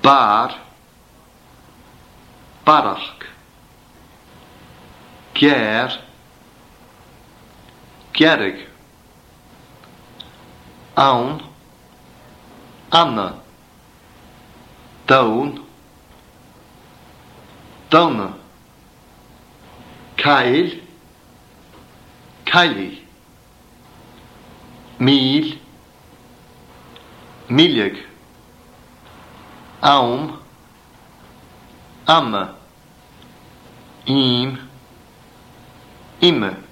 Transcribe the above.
bar, barach, ger, gerig, awn, anna, dawn, dawna, cael, caeli, mil, milig, aum, amma, im, imme.